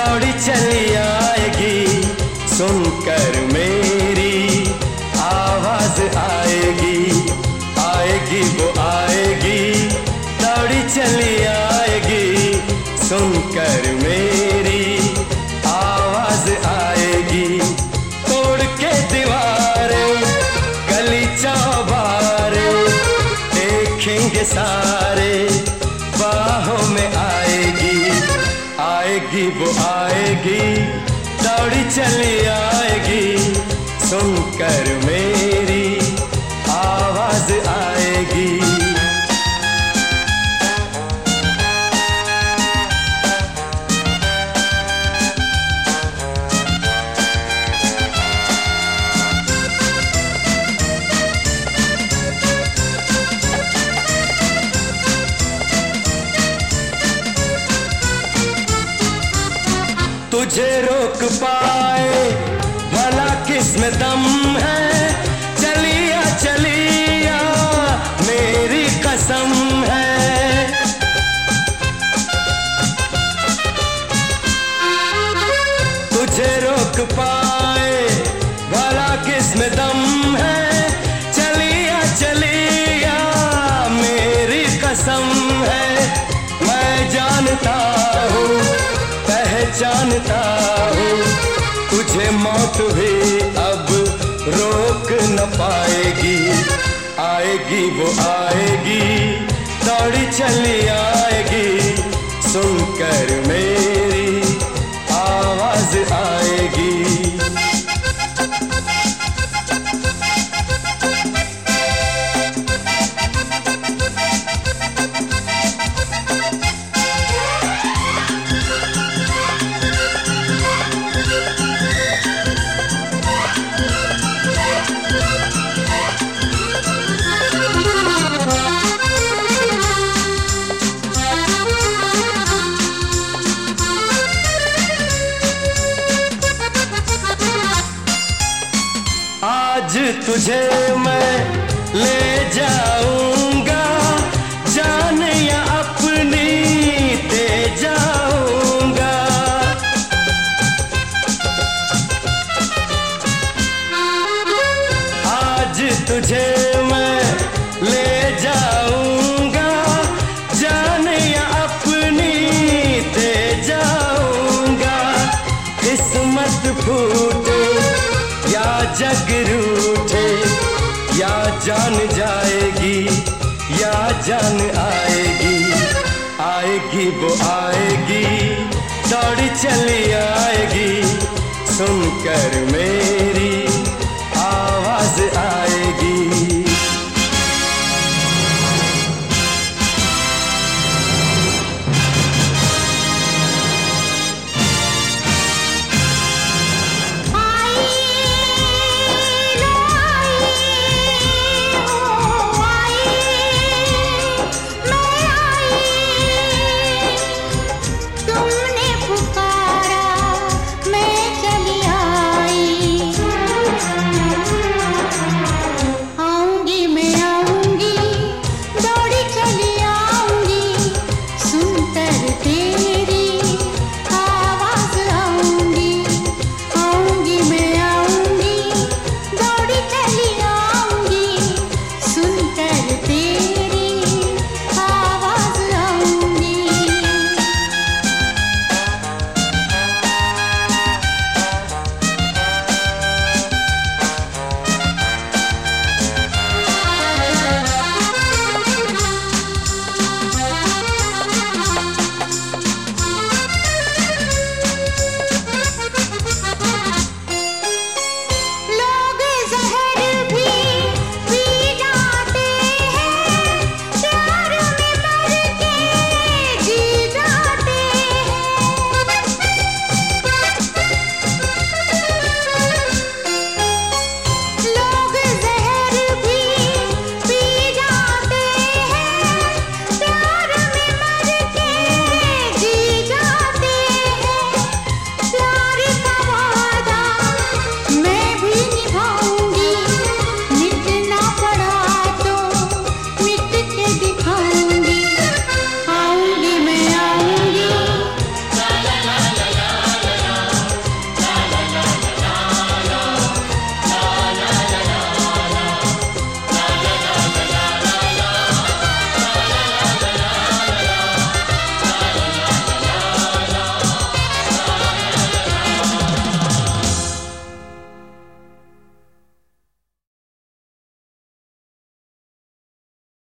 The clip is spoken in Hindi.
दौड़ी चली आएगी, सुनकर मेरी आवाज आएगी, आएगी वो आएगी, दौड़ी चली आएगी, सुनकर मेरी आवाज आएगी। तोड़ के दीवारें गली चौबारे देखेंगे सारे, बाहों में आएगी, आएगी वो आएगी, दौड़ी चली आएगी, सुनकर मेरी आवाज आएगी। तुझे रोक पाए भला किसमें दम है, चलिया चलिया मेरी कसम है। तुझे रोक पाए भला किसमें दम है, चलिया चलिया मेरी कसम है। मैं जानता हूँ पहचानता हूँ, तुझे मौत भी अब रोक न पाएगी, आएगी वो आएगी, दौड़ी चली आएगी, सुनकर मेरी आवाज आएगी। आज तुझे मैं ले जाऊंगा, जान या अपनी दे जाऊंगा। आज तुझे मैं ले जाऊंगा, जान या अपनी दे जाऊंगा। किस्मत फूटे या जग रूठे, या जान जाएगी या जान आएगी, आएगी वो आएगी, दौड़ी चली आएगी, सुनकर मेरी